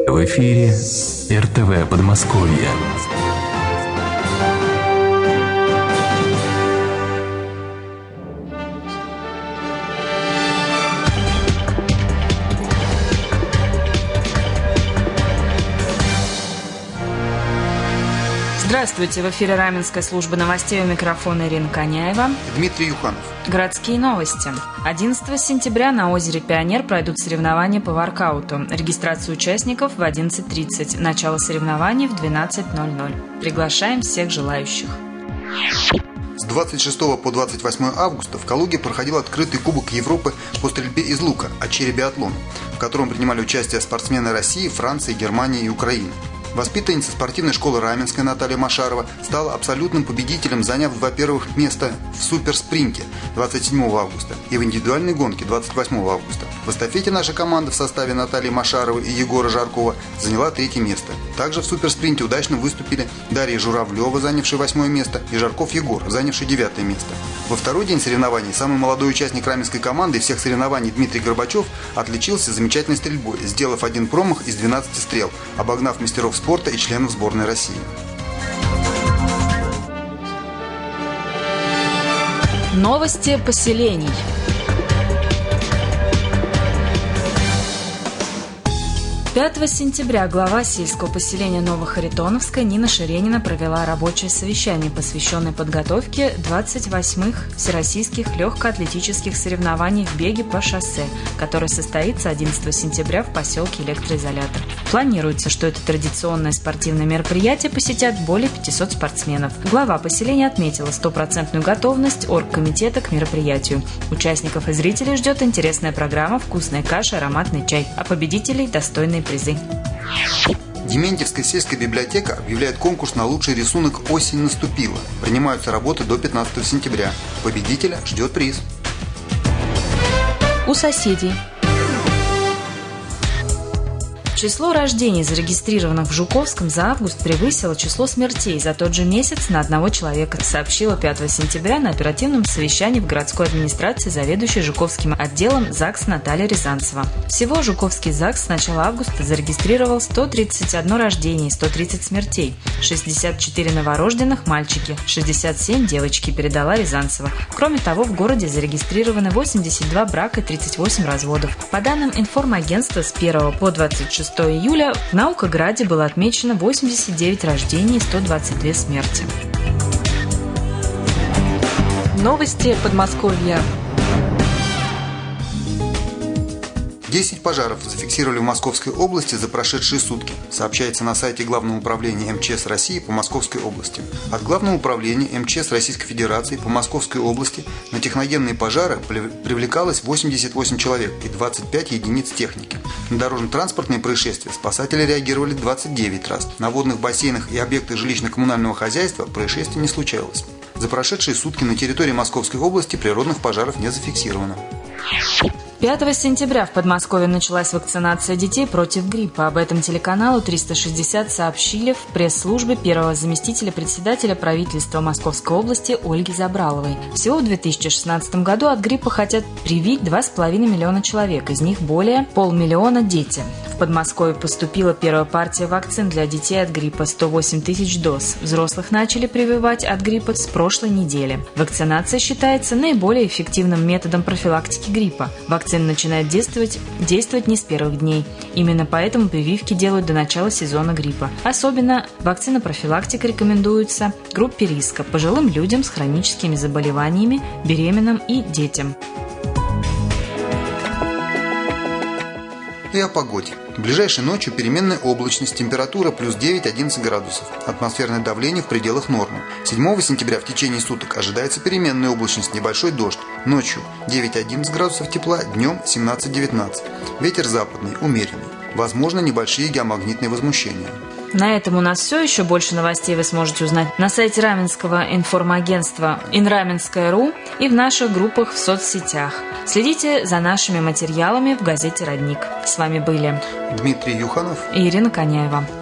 В эфире РТВ Подмосковье. Здравствуйте, в эфире Раменская служба новостей, у микрофона Ирина Коняева. Дмитрий Юханов. Городские новости. 11 сентября на озере Пионер пройдут соревнования по воркауту. Регистрация участников в 11:30. Начало соревнований в 12:00. Приглашаем всех желающих. С 26 по 28 августа в Калуге проходил открытый Кубок Европы по стрельбе из лука «Ачери-биатлон», в котором принимали участие спортсмены России, Франции, Германии и Украины. Воспитанница спортивной школы Раменская Наталья Машарова стала абсолютным победителем, заняв два первых места в суперспринте 27 августа и в индивидуальной гонке 28 августа. В эстафете наша команда в составе Натальи Машаровой и Егора Жаркова заняла третье место. Также в суперспринте удачно выступили Дарья Журавлева, занявшая 8 место, и Жарков Егор, занявший 9 место. Во второй день соревнований самый молодой участник раменской команды всех соревнований Дмитрий Горбачев отличился замечательной стрельбой, сделав один промах из 12 стрел, обогнав мастеров спорта и членов сборной России. Новости поселений. 5 сентября глава сельского поселения Новохаритоновская Нина Ширенина провела рабочее совещание, посвященное подготовке 28-х всероссийских легкоатлетических соревнований в беге по шоссе, которое состоится 11 сентября в поселке Электроизолятор. Планируется, что это традиционное спортивное мероприятие посетят более 500 спортсменов. Глава поселения отметила 100% готовность оргкомитета к мероприятию. Участников и зрителей ждет интересная программа, вкусная каша, ароматный чай, а победителей – достойные призы. Дементьевская сельская библиотека объявляет конкурс на лучший рисунок «Осень наступила». Принимаются работы до 15 сентября. Победителя ждет приз. У соседей. Число рождений, зарегистрированных в Жуковском за август, превысило число смертей за тот же месяц на одного человека, сообщила 5 сентября на оперативном совещании в городской администрации заведующей Жуковским отделом ЗАГС Наталья Рязанцева. Всего Жуковский ЗАГС с начала августа зарегистрировал 131 рождение и 130 смертей, 64 новорожденных мальчики, 67 девочки, передала Рязанцева. Кроме того, в городе зарегистрированы 82 брака и 38 разводов. По данным информагентства, с 1 по 26 июля в Наукограде было отмечено 89 рождений и 122 смерти. Новости Подмосковья. 10 пожаров зафиксировали в Московской области за прошедшие сутки, сообщается на сайте Главного управления МЧС России по Московской области. От Главного управления МЧС Российской Федерации по Московской области на техногенные пожары привлекалось 88 человек и 25 единиц техники. На дорожно-транспортные происшествия спасатели реагировали 29 раз. На водных бассейнах и объектах жилищно-коммунального хозяйства происшествий не случалось. За прошедшие сутки на территории Московской области природных пожаров не зафиксировано. 5 сентября в Подмосковье началась вакцинация детей против гриппа. Об этом телеканалу 360 сообщили в пресс-службе первого заместителя председателя правительства Московской области Ольги Забраловой. Всего в 2016 году от гриппа хотят привить 2,5 миллиона человек, из них более 500 000 дети. В Подмосковье поступила первая партия вакцин для детей от гриппа – 108 тысяч доз. Взрослых начали прививать от гриппа с прошлой недели. Вакцинация считается наиболее эффективным методом профилактики гриппа. Вакцина начинает действовать не с первых дней. Именно поэтому прививки делают до начала сезона гриппа. Особенно вакцина-профилактика рекомендуется группе риска – пожилым людям с хроническими заболеваниями, беременным и детям. И о погоде. Ближайшей ночью переменная облачность, температура плюс 9-11 градусов. Атмосферное давление в пределах нормы. 7 сентября в течение суток ожидается переменная облачность, небольшой дождь. Ночью 9-11 градусов тепла, днем 17-19. Ветер западный, умеренный. Возможно, небольшие геомагнитные возмущения. На этом у нас все. Еще больше новостей вы сможете узнать на сайте Раменского информагентства inraменская.ру и в наших группах в соцсетях. Следите за нашими материалами в газете «Родник». С вами были Дмитрий Юханов и Ирина Коняева.